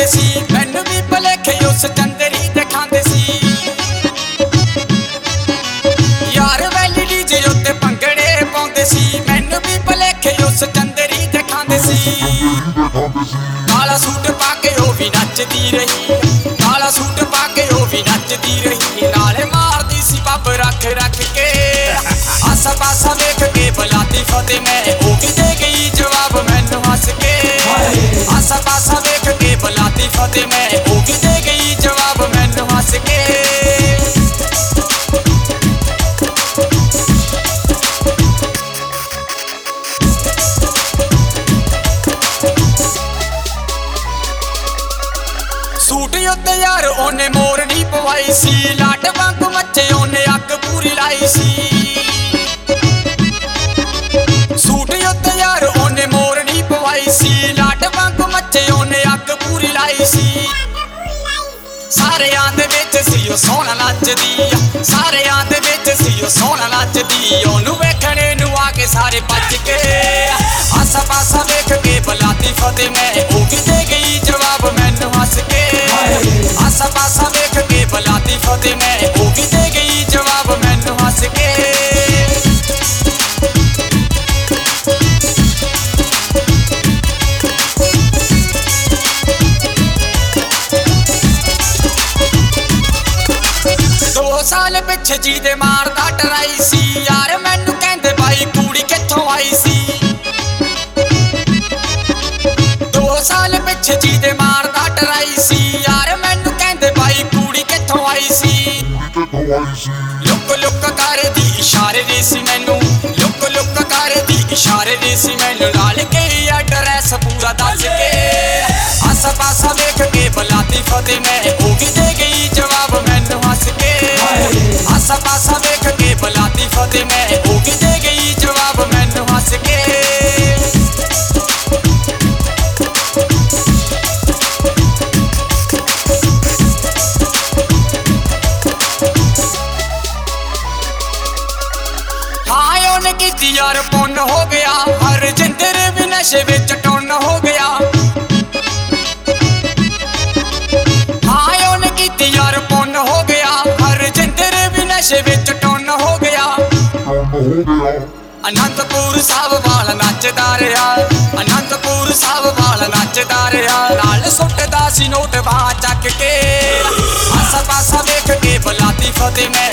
सी मैनू भी भुलेखे उस चंदरी दिखांदे सी यार वैली डीजे उत्ते भंगड़े पाउंदे सी मैनू भी भुलेखे उस चंदरी दिखांदे सी काला सूट पाके ओ भी नचदी रही काला सूट पाके ओ भी नचदी रही नाले मारदी सी पब रख रख के आसा पासा वेख के बुलाती फतेह मैं ओ भी दे गई जवाब मैनू हंस के आसा पासा वेख के बुलाती फतेह मैं ओ भी दे गई जवाब मैनू हंस के सूट उत्ते यार ओने मोरनी पवाई सी लाट वांग मच्चे ओने अग पूरी लाई सी सूट उत्ते यार ओने मोरनी पवाई सी लाट वांग मच्चे ओने अग पूरी लाई सी सारे आंदे विच सी ओ सोहना नचदी सारे आंदे विच सी ओ सोहना नचदी ओनू वेखणे नू आके सारे भज के आसा पासा वेख के बुलाती फतेह मैं ओ भी दे गई जवाब मैनू हंस के आसा पासा वेख के बुलाती फतेह मैं ओ भी दे गई जवाब मैनू हंस के दो साल पिछे जी दे मारदा डराई सी यार मैनू कहंदे भाई कुड़ी कित्थों आई सी 2 साल पिछे जी दे मारदा डराई सी यार मैनू कहंदे भाई कुड़ी कित्थों आई सी लुक लुक कर दी इशारे दी सी मैनू लुक लुक कर दी इशारे दी सी मैनू नाल के एड्रेस पूरा दस के आसा पासा वेख के बुलाती फतेह मैं ओ भी दे गई जवाब मैनू हंस के आसा पासा वेख के बुलाती फतेह मैं ओ भी दे गई जवाब मैनू हंस के हाँ उन्हें कीती यार पुन हो गया हर जिंदर भी नशे विच टुन हो गया हाँ उन्हें कीती यार पुन हो गया हर जिंदर भी नशे विच टुन हो गया अनंतपुर साहब वाल नचदा रहा अनंतपुर साहब वाल नचदा रहा नाल सुटदा सी नोट बाह चक के आसा पासा वेख के बुलाती फतेह मैं